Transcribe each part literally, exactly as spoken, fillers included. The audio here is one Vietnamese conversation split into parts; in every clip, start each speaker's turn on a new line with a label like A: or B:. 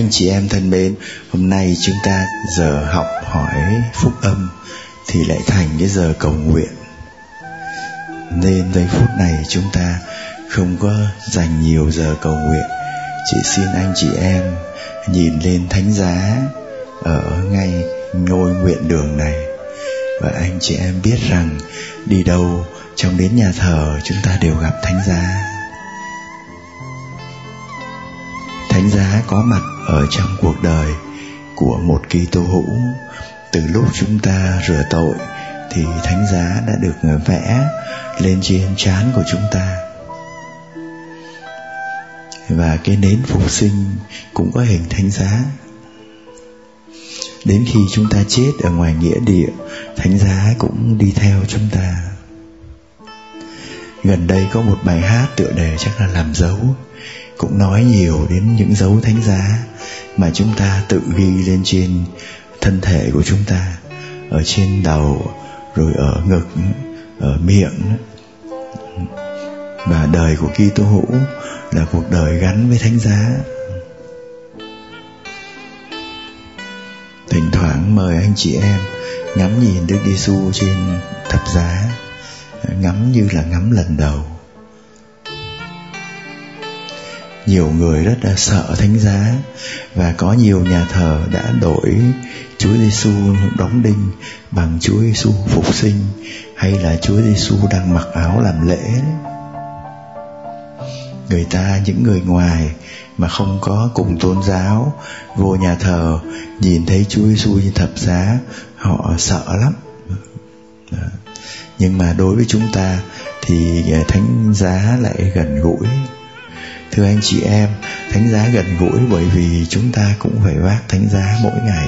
A: anh chị em thân mến, hôm nay chúng ta giờ học hỏi phúc âm thì lại thành cái giờ cầu nguyện. Nên giây phút này chúng ta không có dành nhiều giờ cầu nguyện. Chỉ xin anh chị em nhìn lên thánh giá ở ngay ngôi nguyện đường này. Và anh chị em biết rằng đi đâu trong đến nhà thờ chúng ta đều gặp thánh giá. Thánh giá có mặt ở trong cuộc đời của một Kitô hữu. Từ lúc chúng ta rửa tội thì thánh giá đã được vẽ lên trên trán của chúng ta. Và cái nến phục sinh cũng có hình thánh giá. Đến khi chúng ta chết ở ngoài nghĩa địa, thánh giá cũng đi theo chúng ta. Gần đây có một bài hát tựa đề chắc là Làm dấu, cũng nói nhiều đến những dấu thánh giá mà chúng ta tự ghi lên trên thân thể của chúng ta, ở trên đầu, rồi ở ngực, ở miệng. Và đời của Kitô hữu là cuộc đời gắn với thánh giá. Thỉnh thoảng mời anh chị em ngắm nhìn Đức Giêsu trên thập giá, ngắm như là ngắm lần đầu. Nhiều người rất là sợ thánh giá, và có nhiều nhà thờ đã đổi Chúa Giêsu đóng đinh bằng Chúa Giêsu phục sinh, hay là Chúa Giêsu đang mặc áo làm lễ. Người ta, những người ngoài mà không có cùng tôn giáo, vô nhà thờ nhìn thấy Chúa Giêsu trên thập giá, họ sợ lắm. Nhưng mà đối với chúng ta thì thánh giá lại gần gũi. Thưa anh chị em, thánh giá gần gũi bởi vì chúng ta cũng phải vác thánh giá mỗi ngày.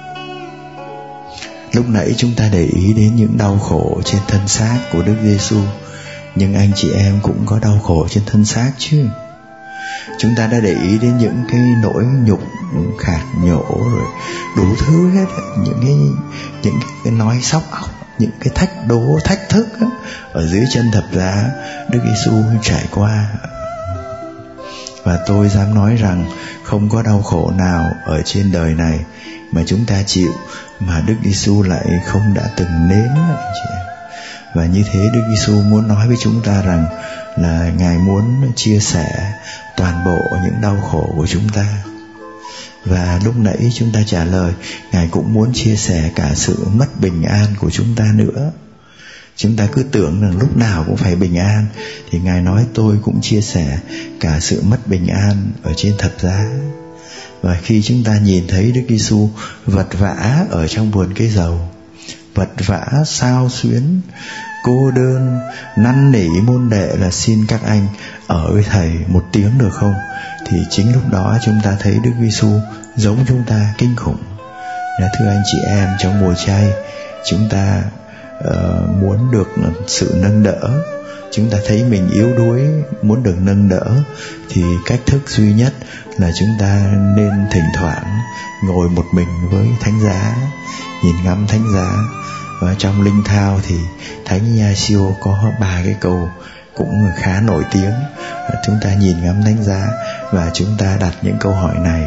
A: Lúc nãy chúng ta để ý đến những đau khổ trên thân xác của Đức Giêsu, nhưng anh chị em cũng có đau khổ trên thân xác chứ. Chúng ta đã để ý đến những cái nỗi nhục khạc nhổ rồi đủ thứ hết, những cái những cái nói sóc óc, những cái thách đố thách thức ấy, ở dưới chân thập giá Đức Giêsu trải qua. Và tôi dám nói rằng không có đau khổ nào ở trên đời này mà chúng ta chịu mà Đức Giêsu lại không đã từng nếm, anh chị em. Và như thế Đức Giêsu muốn nói với chúng ta rằng là Ngài muốn chia sẻ toàn bộ những đau khổ của chúng ta. Và lúc nãy chúng ta trả lời, Ngài cũng muốn chia sẻ cả sự mất bình an của chúng ta nữa. Chúng ta cứ tưởng rằng lúc nào cũng phải bình an, thì Ngài nói tôi cũng chia sẻ cả sự mất bình an ở trên thập giá. Và khi chúng ta nhìn thấy Đức Giêsu vật vã ở trong vườn cây dầu, vật vã xao xuyến, cô đơn, năn nỉ môn đệ là xin các anh ở với thầy một tiếng được không, thì chính lúc đó chúng ta thấy Đức Giêsu giống chúng ta kinh khủng. Là thưa anh chị em, trong mùa chay chúng ta uh, muốn được sự nâng đỡ, chúng ta thấy mình yếu đuối, muốn được nâng đỡ, thì cách thức duy nhất là chúng ta nên thỉnh thoảng ngồi một mình với thánh giá, nhìn ngắm thánh giá. Và trong linh thao thì Thánh Ignacio có ba cái câu cũng khá nổi tiếng. Chúng ta nhìn ngắm thánh giá và chúng ta đặt những câu hỏi này: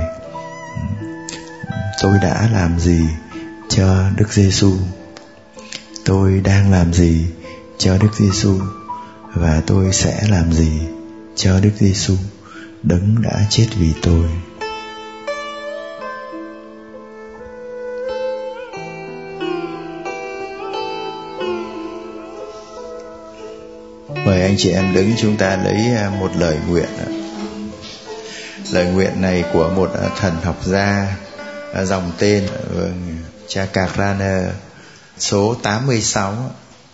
A: tôi đã làm gì cho Đức Giêsu? Tôi đang làm gì cho Đức Giêsu? Và tôi sẽ làm gì cho Đức Giêsu, đấng đã chết vì tôi? Mời anh chị em đứng, chúng ta lấy một lời nguyện. Lời nguyện này của một thần học gia dòng tên Chakravartin, số tám mươi sáu.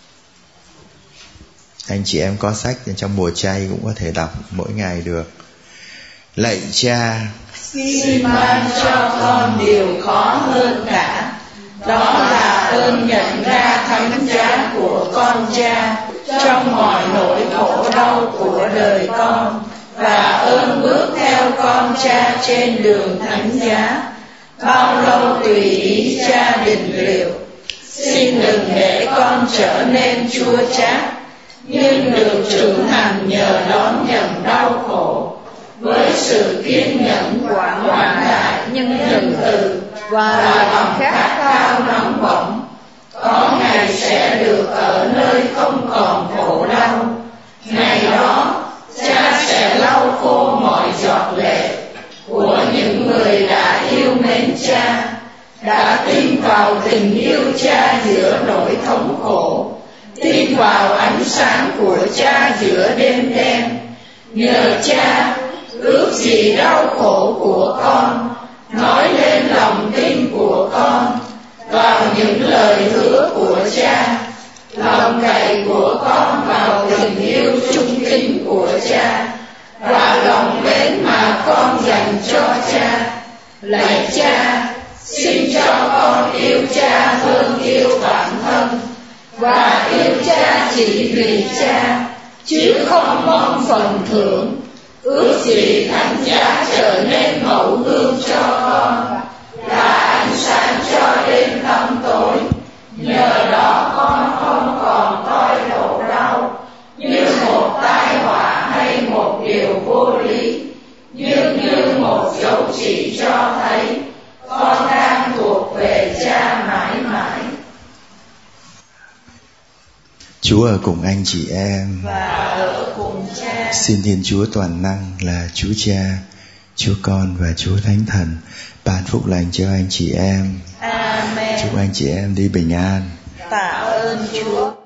A: Anh chị em có sách trong mùa chay cũng có thể đọc mỗi ngày được. Lạy Cha,
B: xin ban cho con điều khó hơn cả, đó là ơn nhận ra thánh giá của con Cha trong mọi nỗi khổ đau của đời con, và ơn bước theo con Cha trên đường thánh giá, bao lâu tùy ý Cha định liệu. Xin đừng để con trở nên chua chát, nhưng được trưởng thành nhờ đón nhận đau khổ, với sự kiên nhẫn quảng đại nhân từ và lòng khát khao nóng bỏng, có ngày sẽ được ở nơi không còn khổ đau. Ngày đó Cha sẽ lau khô mọi giọt lệ của những người đã yêu mến Cha, đã tin vào tình yêu Cha giữa nỗi thống khổ, tin vào ánh sáng của Cha giữa đêm đen. Nhờ Cha, ước gì đau khổ của con, nói lên lòng tin của con vào những lời hứa của Cha, lòng cậy của con vào tình yêu trung kính của Cha và lòng mến mà con dành cho Cha. Lạy Cha, xin cho con yêu Cha hơn yêu bản thân, và yêu Cha chỉ vì Cha, chứ không mong phần thưởng. Ước gì thánh giá trở nên mẫu gương cho con, là ánh sáng cho đêm tăm tối. Nhờ đó con không còn coi khổ đau như một tai họa hay một điều vô lý, nhưng như một dấu chỉ cho thấy con đang thuộc về Cha mãi mãi.
A: Chúa ở cùng anh chị em
B: và ở cùng Cha.
A: Xin Thiên Chúa toàn năng là Chúa Cha, Chúa Con và Chúa Thánh Thần ban phúc lành cho anh chị em.
B: Amen.
A: Chúc anh chị em đi bình an.
B: Tạ ơn Chúa.